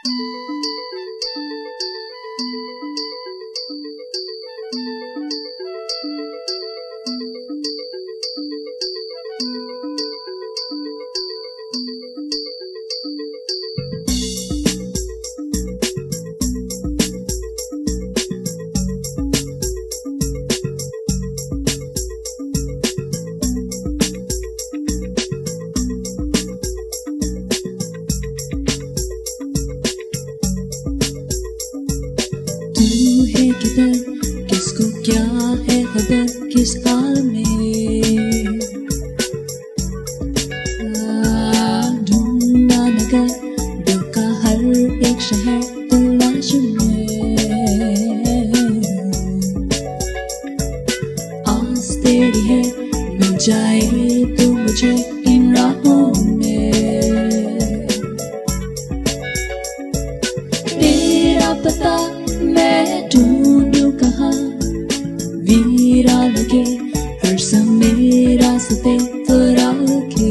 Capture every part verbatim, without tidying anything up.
किसको क्या है खबर किस हाल में, ढूंढा नगर दिल का हर एक शहर तलाश में, आस तेरी है मिल जाए तो मुझे इन राहों में, तेरा पता मैं ढूंढूं कहाँ, वीरा लगे हर समय रास्ते तुरा के,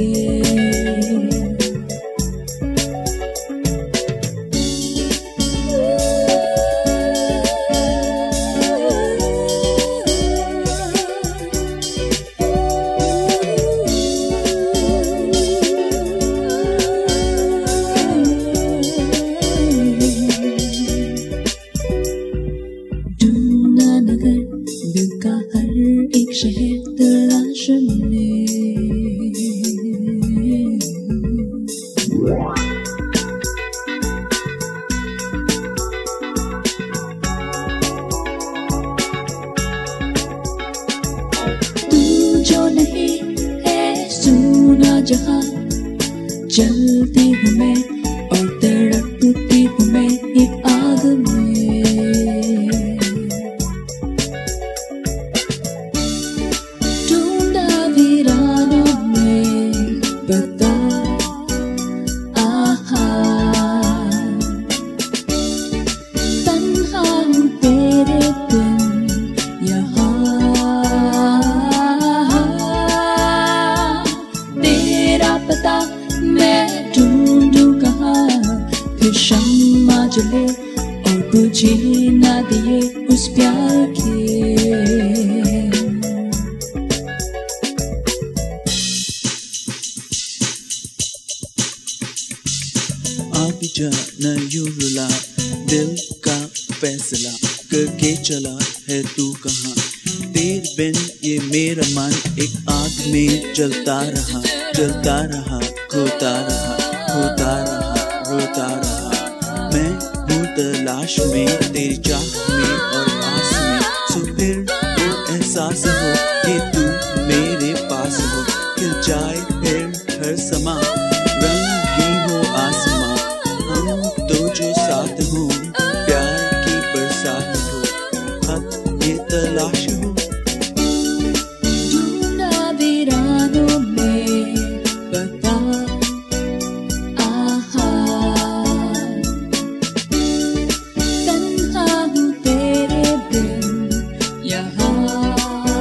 दिल का हर एक शहर तलाश में, तू जो नहीं है सुना जहां, जलती हूँ मैं और तड़पती हूँ मैं एक आग में, बता आहा तन्हा हूँ तेरे बिन यहाँ, तेरा पता मैं ढूंढूं कहाँ, फिर शम्मा जले और बुझे ना दिए उस प्यार के, आगे जाना यूं रुला दिल का फैसला करके चला है तू कहाँ, तेरे बिन ये मेरा मन एक आग में जलता रहा, जलता रहा, खोता रहा, खोता रहा, रोता रहा, मैं हूँ तलाश में तेरी चाह में और आस में, सो फिर वो एहसास हो कि तू मेरे पास हो, खिल जाए फिर हर समा, रंगी हो आसमां, तो जो साथ हो प्यार की बरसात हो, हद ये तलाश हो, ढूंढा वीरानों में बता आहा तन्हा हूँ तेरे बिन यहाँ,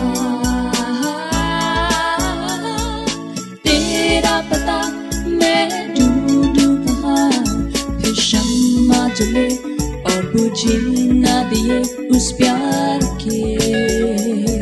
तेरा पता मैं ढूंढूं कहाँ, फिर शम्मा जले और बुझे ना दिए उस प्यार के।